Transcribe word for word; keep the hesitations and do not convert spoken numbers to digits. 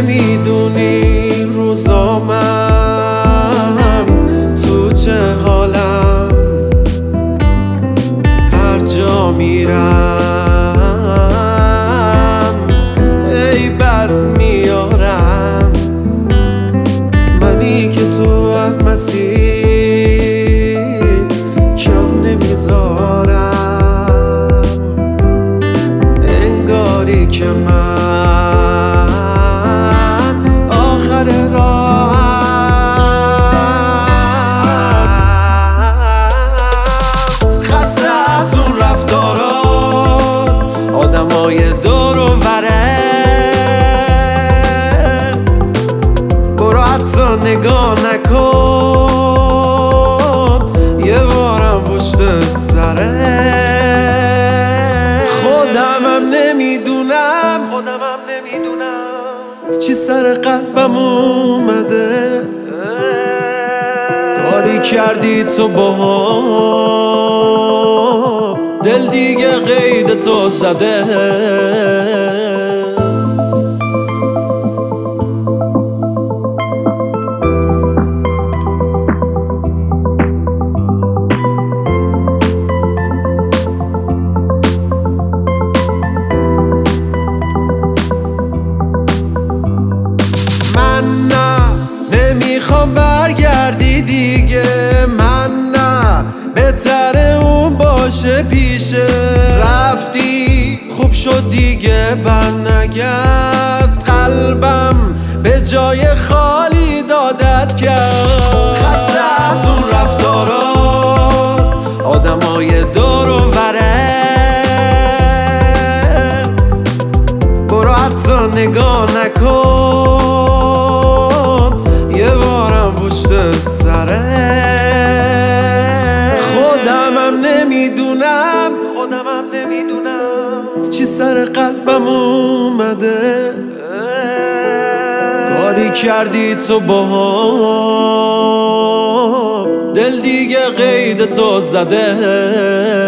نمیدونی روزامم تو چه حالم، هر جا میرم ای بد میارم، منی که تو هر مسیر کم نمیذارم، انگاری که من آخر راهم، خسته از اون رفتارات آدمای دور و بره، برو حتی نگاه نکن یه بارم پشت سره، خودمم نمیدونم خودمم نمیدونم چی سر قلبم اومده، کاری کردی تو باها دل دیگه قید تو زده. من نه نمیخوام برگردی دیگه، من نه بهتره اون باشه پیشه، رفتی خوب شد دیگه بر نگرد، قلبم به جای خالی دادت کرد، خسته از اون رفتارات آدمای دور و بره، برو حتی نگاه نکن یه بارم پشت سره، خودمم نمیدونم خودمم نمیدونم چی سر قلبم اومده، کاری کردی تو باها دل دیگه قید تو زده.